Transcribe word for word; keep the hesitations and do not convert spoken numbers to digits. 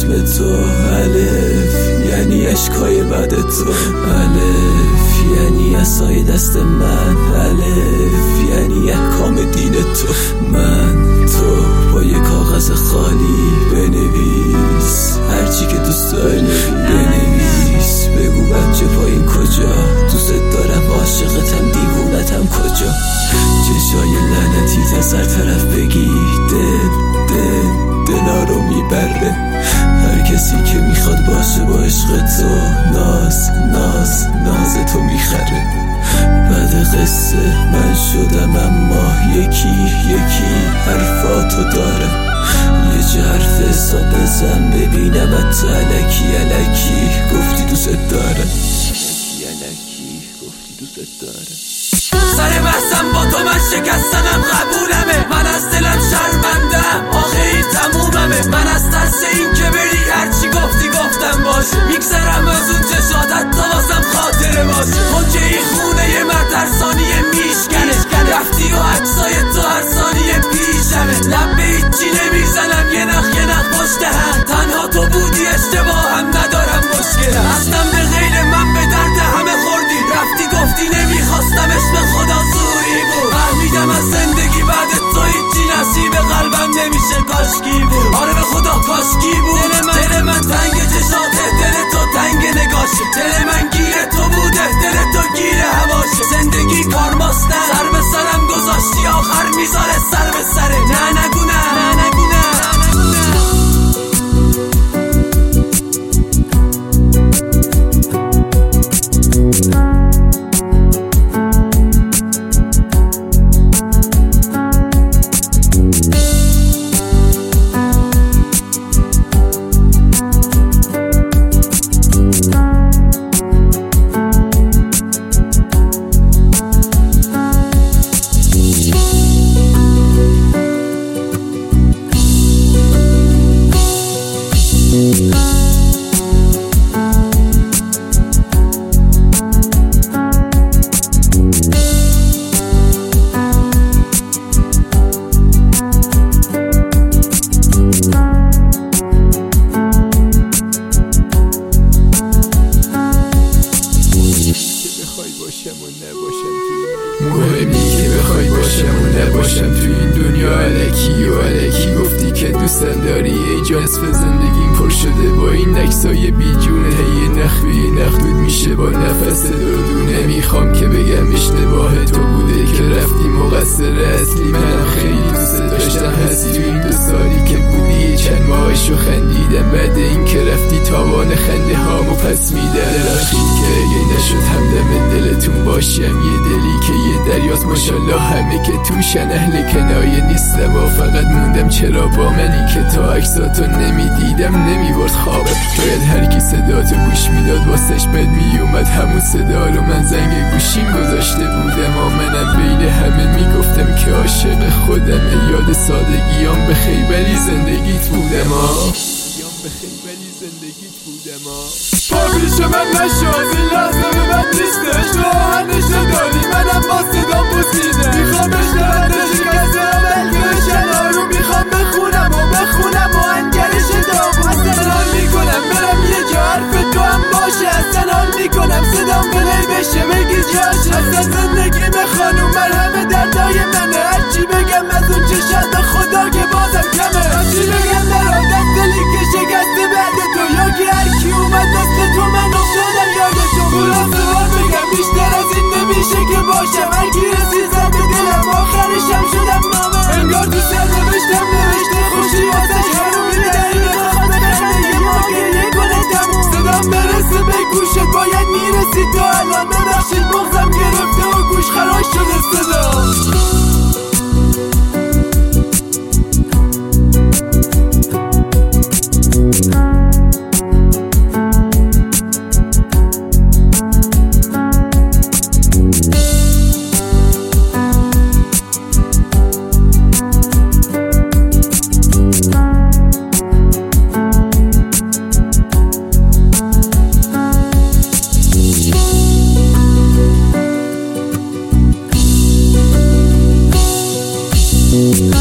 اسم تو. الف یعنی اشکای بعد تو. الف یعنی عصای دست من. الف یعنی احکام دین تو. من تو با یه کاغذ خالی بنویس هرچی که دوست داری بنویس. بگو بچه پایین کجا دوست دارم، عاشقتم، دیوونتم کجا. چشای لعنتی تا سر طرف بگی دل دل دلا رو میبره. هر کسی که میخواد باشه با عشق تو ناز ناز ناز تو میخره. بعد قصه من شدم اما یکی یکی حرفاتو دارم. یه چه حرف حساب بزن ببینم تو الکی الکی گفتی دوست دارم. الکی الکی گفتی دوست دارم. سر بحثم با تو من شکستنم قبولمه. من از دلم شرمندم آخه این تموممه. من از ترس این که بری هرچی گفتی گفتم باشه. میگذرم از اون چشادت تا واسم خاطره باشه. خود که این خونه یه مرد هر ثانیه میشکنه. رفتی و عکسای تو هر ثانیه پیشمه. لب به هیچی نمیزنم یه نخ یه نخ پشت هم. تنها تو بودی اشتباه هم ندارم مشکلم. اصلا به غیر من به درد همه خوردی. رفتی گفتی نمیخواستمش به خدا زوری بود. فهمیدم از زندگی بعد تو هیچی نصیب قلبم نمیشه کاشکی بود. آره به خدا کاشکی بود. دل من دل من تنگ چشاته. دل تو تنگ نگاشه. دل من گیره تو بوده دل تو گیره هواشه. زندگی کار ماستن سر به سرم گذاشتی آخر میذاره سر به سره. نه نگو نه نه نگو نه. مهمی که بخوای باشم و نباشم تو این دنیا. الکی و الکی گفتی که دوستم داری. ای جان اسم زندگیم پر شده با این عکسای بیجونه. هی نخوی نخدود میشه با نفس دردون. نمیخوام که بگم اشتباه تو بوده که رفتی مقصر اصلی منم خیلی دوست داشتم. هستی تو این دو سالی که بودی چند ماهشو خندیدم. بعد این که رفتی تاوان خنده هامو پس میدم. درخشید که اگه نشد همدم دلتون باشم. یه دلی که یه دریاست ماشالله همه که توشن. اهل کنایه نیستم و فقط موندم چرا با منی که تا عکساتو نمیدیدم نمیبرد خوابم. شاید هر کی صداتو گوش میداد واسش بد میومد همون صدا رو من زنگ گوشیم گذاشته بودم. و منم بین همه میگفتم که عاشق خودم. یاد سادگیام بخیر ولی زندگیت بودم. یام بخیر ولی زندگیت بودم. پا پیش من نشد این لحظه به من نیستش. تو آهنش نداری منم با صدام بوسیده. میخوام اشترانده شکسته اول گرشن رو میخوام بخونم و بخونم و انگرش دام. اصلا حال میکنم برم یه جا حرف تو هم باشه. اصلا حال میکنم صدام بلی بشه بگی جاشه. اصلا زندگی به خانوم مرهمه دردای منه. هرچی بگم از اون چشات خدا که بازم کمه. هرچی بگم در دست دلی که شکسته بعد تو. یا که هرکی اومد دست تو من افتادم یاد تو. خلاصه بار بگم بیشتر از این نمیشه که باشم. هرکی رسید زد به دلم آخرشم شدم نامه. انگار تو سر نوشتم نوشته خوشی واسش حرومی داری. بخواد بخنده یه ما گریه کنه تموم. صدام برسه به گوشت باید میرسی تو الان. ببخشید مغزم گرفته و گوش خراش شده صدا. We'll be right back.